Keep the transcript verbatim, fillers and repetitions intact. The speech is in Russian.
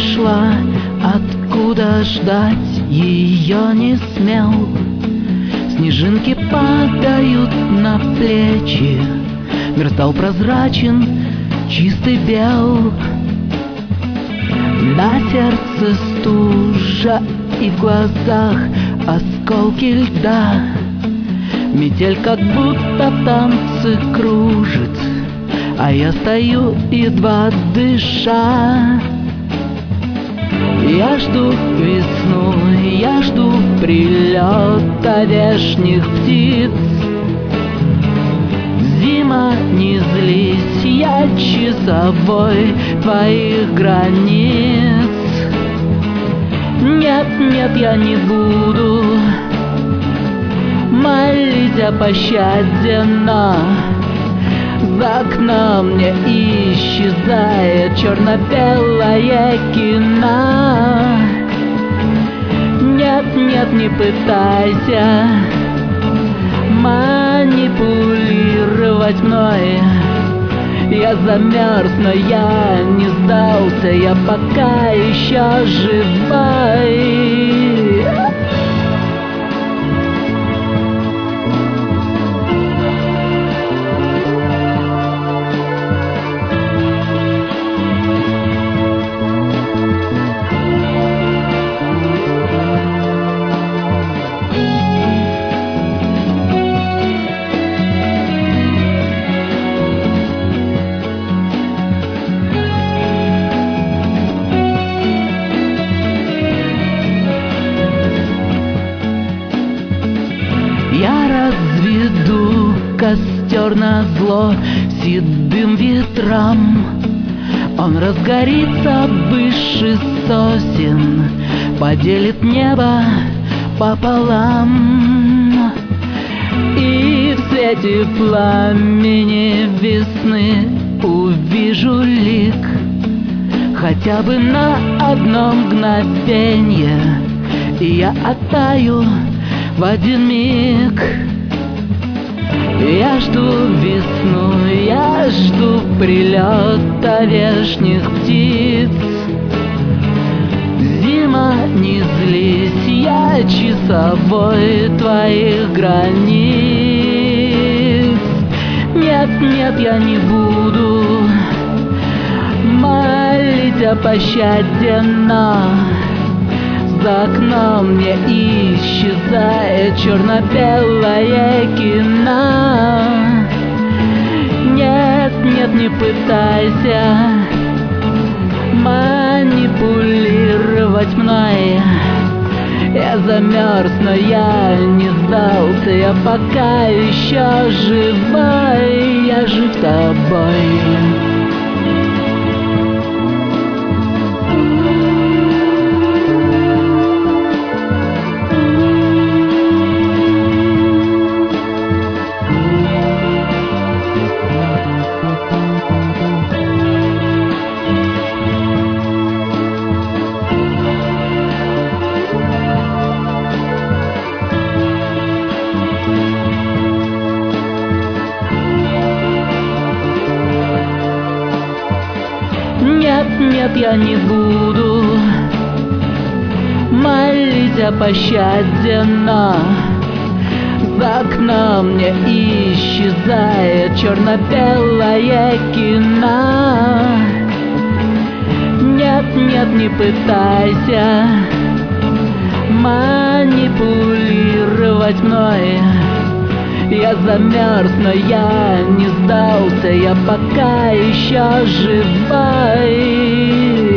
пришла, откуда ждать ее не смел. Снежинки падают на плечи, мир стал прозрачен, чистый бел. На сердце стужа и в глазах осколки льда. Метель как будто в танце кружит, а я стою, едва дыша. Я жду весну, я жду прилета вешних птиц. Зима, не злись, я часовой твоих границ. Нет, нет, я не буду молить о пощаде, но за окном не исчезает черно-белое кино. Нет, нет, не пытайся манипулировать мной. Я замерз, но я не сдался, я пока еще живой. Я разведу костер назло седым ветрам. Он разгорится выше сосен, поделит небо пополам. И в свете пламени весны увижу лик, хотя бы на одно мгновенье, и я оттаю в один миг. Я жду весну, я жду прилета вешних птиц. Зима, не злись, я часовой твоих границ. Нет, нет, я не буду молить о пощаде, но за окном не исчезает черно-белое кино. Нет, нет, не пытайся манипулировать мной. Я замерз, но я не сдался, я пока еще живой, я жив тобой. Нет, нет, я не буду молить о пощаде, но за окном не исчезает черно-белое кино. Нет, нет, не пытайся манипулировать мной. Я замерз, но я не сдался, я пока еще живой.